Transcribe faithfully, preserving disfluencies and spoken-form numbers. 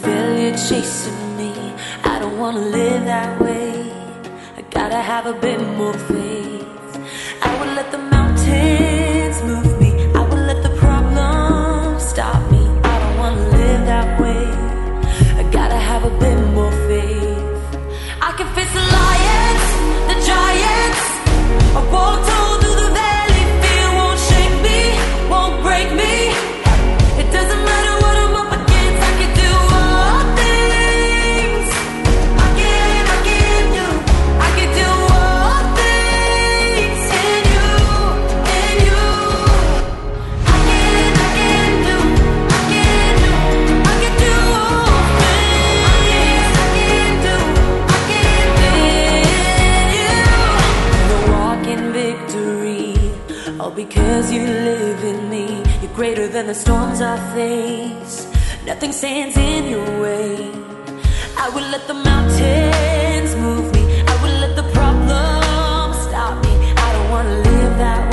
failure chasing me. I don't wanna live that way. I gotta have a bit more faith. I would let the mountains move me. I would let the problems stop me. I don't wanna live that way. I gotta have a bit more faith. I can face the lions, the giants. I walked all through the valley. Fear won't shake me, won't break me. It doesn't matter what I'm up against. I can do all things. I can, I can do. I can do all things in you, in you. I can, I can do. I can do. I can do all things. I can do. I can do in you. You're walking victory, all because you live in me. You're greater than the storms I face. Nothing stands in your way. I will let the mountains move me. I will let the problems stop me. I don't wanna live that way.